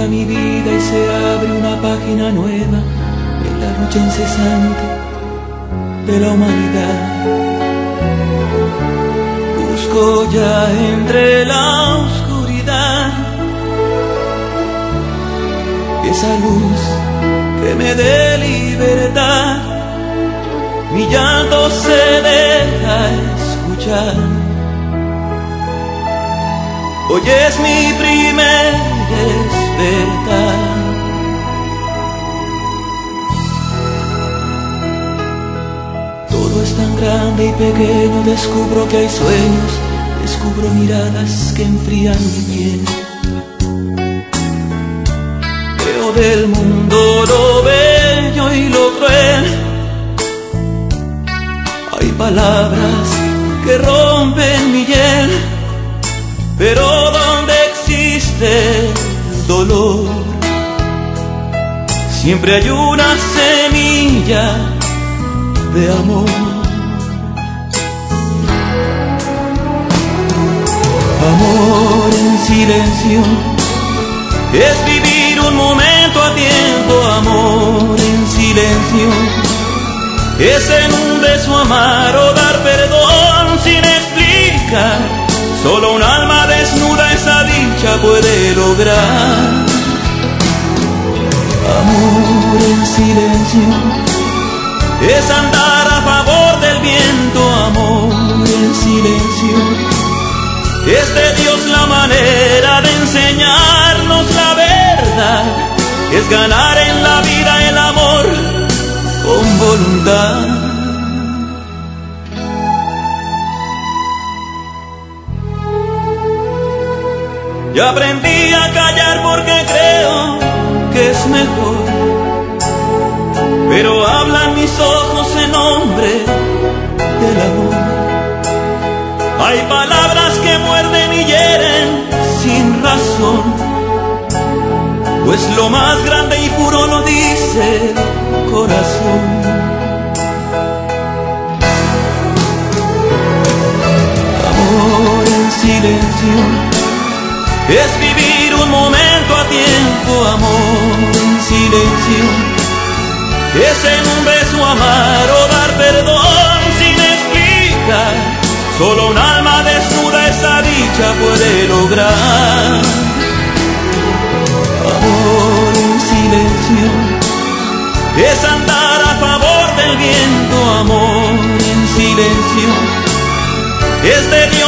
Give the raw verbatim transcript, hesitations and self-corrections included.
cambia mi vida y se abre una página nueva en la lucha incesante de la humanidad. Busco ya entre la oscuridad esa luz que me dé libertad. Mi llanto se deja escuchar. Hoy es mi primer despertar. Todo es tan grande y pequeño, descubro que hay sueños, descubro miradas que enfrían mi piel. Veo del mundo lo bello y lo cruel. Hay palabras que rompen mi hiel, pero donde existe el dolor, siempre hay una semilla de amor. Amor en silencio es vivir un momento a tiempo. Amor en silencio es en un beso amar o dar perdón sin explicar. Solo un alma desnuda esa dicha puede lograr. Amor en silencio es andar a favor del viento. Amor en silencio es de Dios la manera de enseñarnos la verdad. Es ganar en la vida el amor con voluntad. Y aprendí a callar porque creo que es mejor, pero hablan mis ojos en nombre del amor. Hay palabras que muerden y hieren sin razón, pues lo más grande y puro lo dice el corazón. Amor en silencio es vivir un momento a tiempo. Amor en silencio es en un beso amar o dar perdón sin explicar. Solo un alma desnuda esa dicha puede lograr. Amor en silencio es andar a favor del viento. Amor en silencio es de Dios